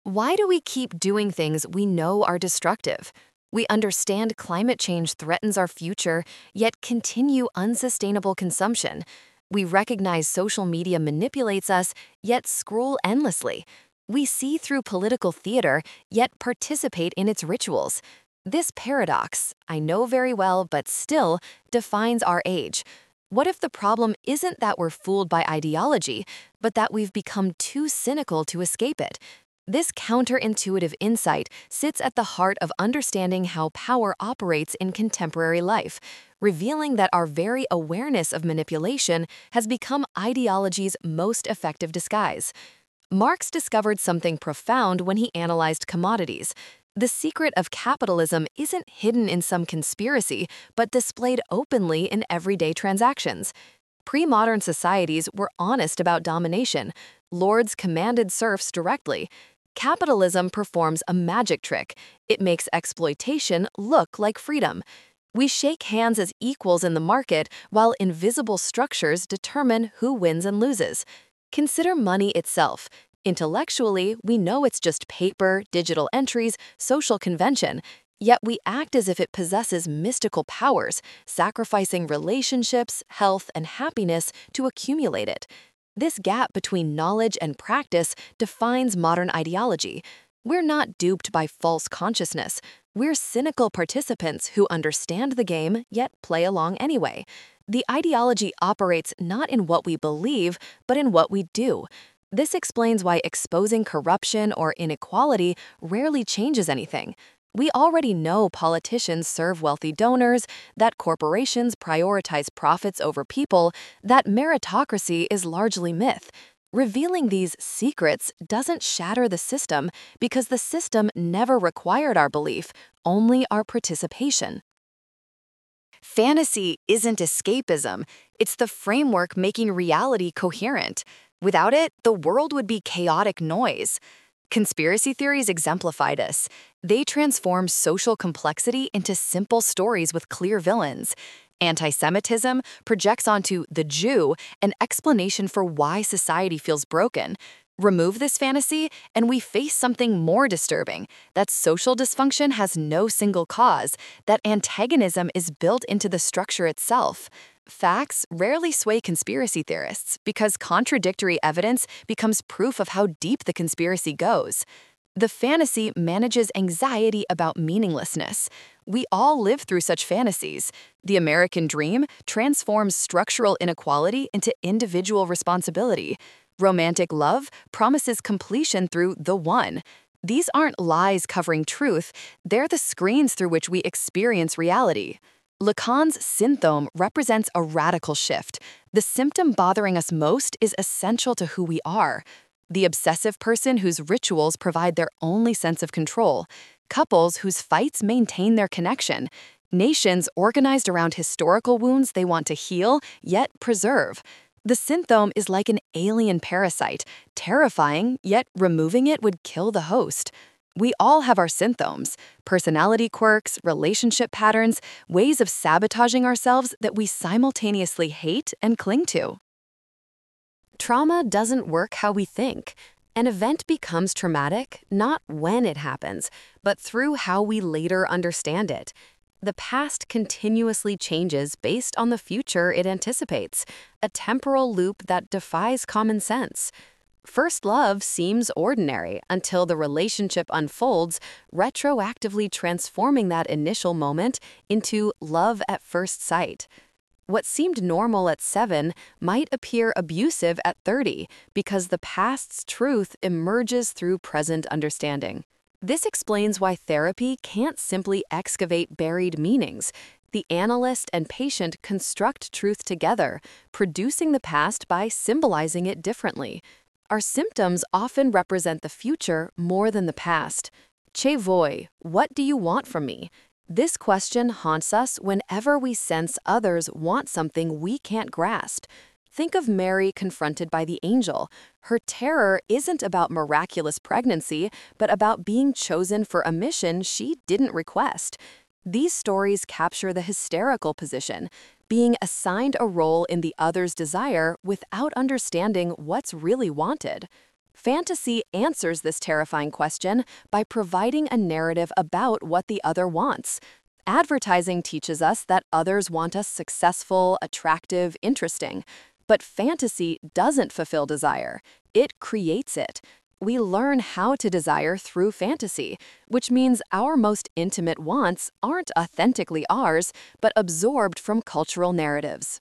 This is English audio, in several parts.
Why do we keep doing things we know are destructive? We understand climate change threatens our future, yet continue unsustainable consumption. We recognize social media manipulates us, yet scroll endlessly. We see through political theater, yet participate in its rituals. This paradox, I know very well, but still, defines our age. What if the problem isn't that we're fooled by ideology, but that we've become too cynical to escape it? This counterintuitive insight sits at the heart of understanding how power operates in contemporary life, revealing that our very awareness of manipulation has become ideology's most effective disguise. Marx discovered something profound when he analyzed commodities. The secret of capitalism isn't hidden in some conspiracy, but displayed openly in everyday transactions. Pre-modern societies were honest about domination. Lords commanded serfs directly. Capitalism performs a magic trick. It makes exploitation look like freedom. We shake hands as equals in the market while invisible structures determine who wins and loses. Consider money itself. Intellectually, we know it's just paper, digital entries, social convention, yet we act as if it possesses mystical powers, sacrificing relationships, health, and happiness to accumulate it. This gap between knowledge and practice defines modern ideology. We're not duped by false consciousness. We're cynical participants who understand the game yet play along anyway. The ideology operates not in what we believe, but in what we do. This explains why exposing corruption or inequality rarely changes anything. We already know politicians serve wealthy donors, that corporations prioritize profits over people, that meritocracy is largely myth. Revealing these secrets doesn't shatter the system because the system never required our belief, only our participation. Fantasy isn't escapism, it's the framework making reality coherent. Without it, the world would be chaotic noise. Conspiracy theories exemplify this. They transform social complexity into simple stories with clear villains. Anti-Semitism projects onto the Jew an explanation for why society feels broken. Remove this fantasy, and we face something more disturbing, that social dysfunction has no single cause, that antagonism is built into the structure itself. Facts rarely sway conspiracy theorists because contradictory evidence becomes proof of how deep the conspiracy goes. The fantasy manages anxiety about meaninglessness. We all live through such fantasies. The American dream transforms structural inequality into individual responsibility. Romantic love promises completion through the one. These aren't lies covering truth, they're the screens through which we experience reality. Lacan's symptom represents a radical shift. The symptom bothering us most is essential to who we are. The obsessive person whose rituals provide their only sense of control. Couples whose fights maintain their connection. Nations organized around historical wounds they want to heal, yet preserve. The symptom is like an alien parasite, terrifying, yet removing it would kill the host. We all have our symptoms, personality quirks, relationship patterns, ways of sabotaging ourselves that we simultaneously hate and cling to. Trauma doesn't work how we think. An event becomes traumatic not when it happens, but through how we later understand it. The past continuously changes based on the future it anticipates, a temporal loop that defies common sense. First love seems ordinary until the relationship unfolds, retroactively transforming that initial moment into love at first sight. What seemed normal at 7 might appear abusive at 30 because the past's truth emerges through present understanding. This explains why therapy can't simply excavate buried meanings. The analyst and patient construct truth together, producing the past by symbolizing it differently. Our symptoms often represent the future more than the past. Che voi, what do you want from me? This question haunts us whenever we sense others want something we can't grasp. Think of Mary confronted by the angel. Her terror isn't about miraculous pregnancy, but about being chosen for a mission she didn't request. These stories capture the hysterical position, being assigned a role in the other's desire without understanding what's really wanted. Fantasy answers this terrifying question by providing a narrative about what the other wants. Advertising teaches us that others want us successful, attractive, interesting. But fantasy doesn't fulfill desire, it creates it. We learn how to desire through fantasy, which means our most intimate wants aren't authentically ours, but absorbed from cultural narratives.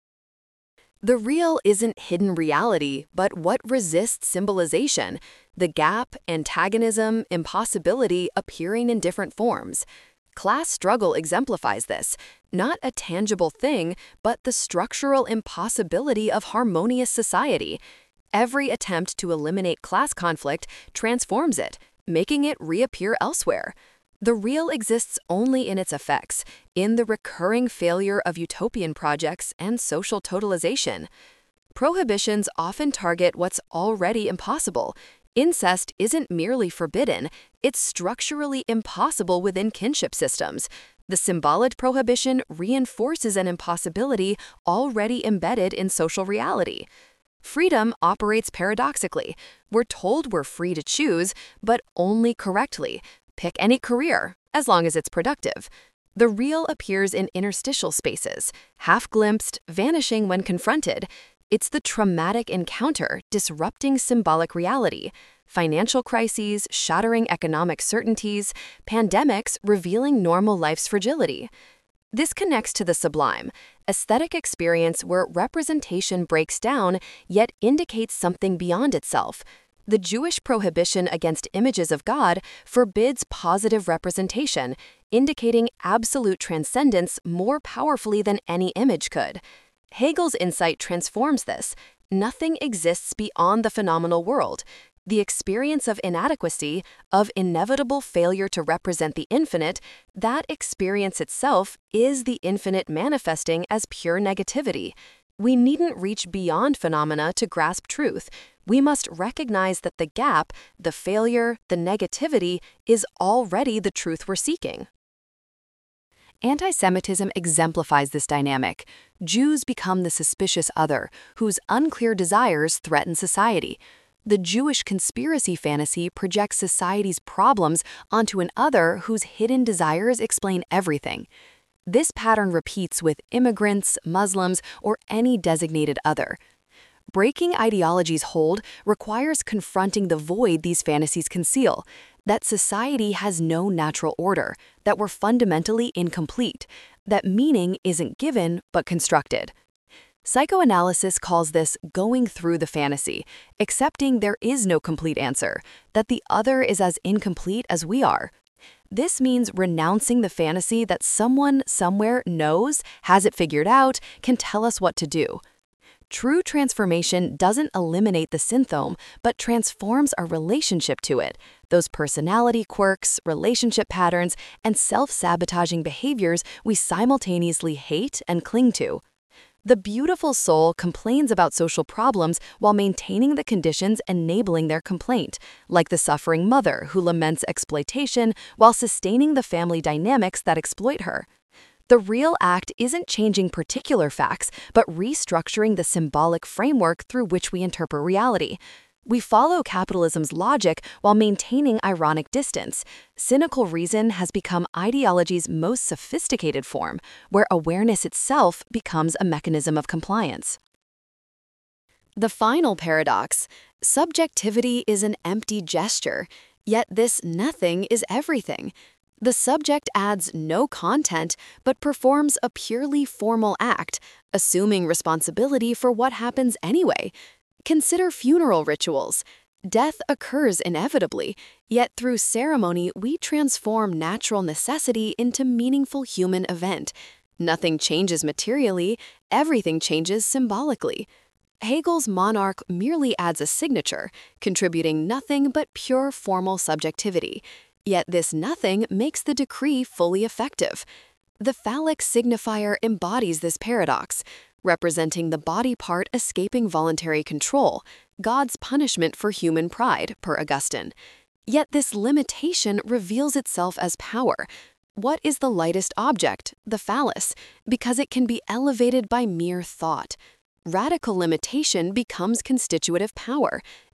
The real isn't hidden reality, but what resists symbolization, the gap, antagonism, impossibility appearing in different forms. Class struggle exemplifies this, not a tangible thing, but the structural impossibility of harmonious society. Every attempt to eliminate class conflict transforms it, making it reappear elsewhere. The real exists only in its effects, in the recurring failure of utopian projects and social totalization. Prohibitions often target what's already impossible. Incest isn't merely forbidden, it's structurally impossible within kinship systems. The symbolic prohibition reinforces an impossibility already embedded in social reality. Freedom operates paradoxically. We're told we're free to choose, but only correctly. Pick any career, as long as it's productive. The real appears in interstitial spaces, half-glimpsed, vanishing when confronted. It's the traumatic encounter disrupting symbolic reality. Financial crises, shattering economic certainties, pandemics revealing normal life's fragility. This connects to the sublime, aesthetic experience where representation breaks down yet indicates something beyond itself. The Jewish prohibition against images of God forbids positive representation, indicating absolute transcendence more powerfully than any image could. Hegel's insight transforms this. Nothing exists beyond the phenomenal world. The experience of inadequacy, of inevitable failure to represent the infinite, that experience itself is the infinite manifesting as pure negativity. We needn't reach beyond phenomena to grasp truth. We must recognize that the gap, the failure, the negativity is already the truth we're seeking. Anti-Semitism exemplifies this dynamic. Jews become the suspicious other, whose unclear desires threaten society. The Jewish conspiracy fantasy projects society's problems onto an other whose hidden desires explain everything. This pattern repeats with immigrants, Muslims, or any designated other. Breaking ideologies' hold requires confronting the void these fantasies conceal, that society has no natural order, that we're fundamentally incomplete, that meaning isn't given but constructed. Psychoanalysis calls this going through the fantasy, accepting there is no complete answer, that the other is as incomplete as we are. This means renouncing the fantasy that someone somewhere knows, has it figured out, can tell us what to do. True transformation doesn't eliminate the symptom, but transforms our relationship to it, those personality quirks, relationship patterns, and self-sabotaging behaviors we simultaneously hate and cling to. The beautiful soul complains about social problems while maintaining the conditions enabling their complaint, like the suffering mother who laments exploitation while sustaining the family dynamics that exploit her. The real act isn't changing particular facts, but restructuring the symbolic framework through which we interpret reality. We follow capitalism's logic while maintaining ironic distance. Cynical reason has become ideology's most sophisticated form, where awareness itself becomes a mechanism of compliance. The final paradox: subjectivity is an empty gesture, yet this nothing is everything. The subject adds no content but performs a purely formal act, assuming responsibility for what happens anyway. Consider funeral rituals. Death occurs inevitably, yet through ceremony we transform natural necessity into meaningful human event. Nothing changes materially, everything changes symbolically. Hegel's monarch merely adds a signature, contributing nothing but pure formal subjectivity. Yet this nothing makes the decree fully effective. The phallic signifier embodies this paradox, representing the body part escaping voluntary control, God's punishment for human pride, per Augustine. Yet this limitation reveals itself as power. What is the lightest object? The phallus, because it can be elevated by mere thought. Radical limitation becomes constitutive power.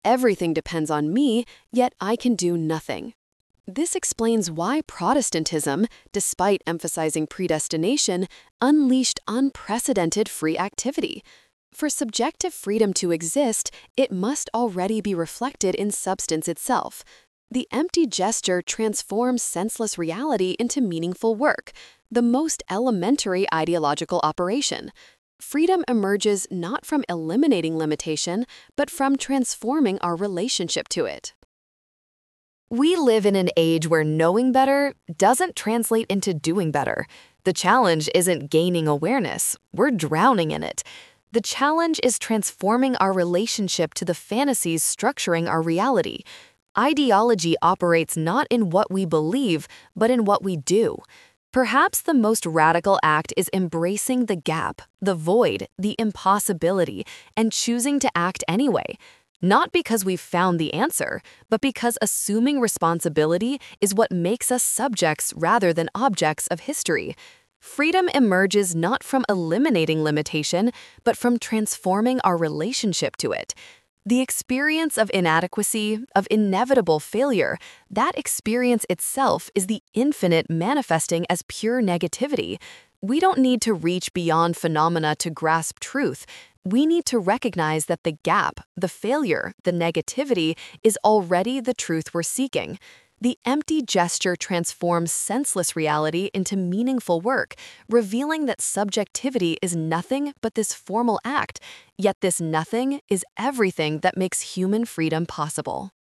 Everything depends on me, yet I can do nothing. This explains why Protestantism, despite emphasizing predestination, unleashed unprecedented free activity. For subjective freedom to exist, it must already be reflected in substance itself. The empty gesture transforms senseless reality into meaningful work, the most elementary ideological operation. Freedom emerges not from eliminating limitation, but from transforming our relationship to it. We live in an age where knowing better doesn't translate into doing better. The challenge isn't gaining awareness, we're drowning in it. The challenge is transforming our relationship to the fantasies structuring our reality. Ideology operates not in what we believe, but in what we do. Perhaps the most radical act is embracing the gap, the void, the impossibility, and choosing to act anyway. Not because we've found the answer, but because assuming responsibility is what makes us subjects rather than objects of history. Freedom emerges not from eliminating limitation, but from transforming our relationship to it. The experience of inadequacy, of inevitable failure, that experience itself is the infinite manifesting as pure negativity. We don't need to reach beyond phenomena to grasp truth. We need to recognize that the gap, the failure, the negativity is already the truth we're seeking. The empty gesture transforms senseless reality into meaningful work, revealing that subjectivity is nothing but this formal act, yet this nothing is everything that makes human freedom possible.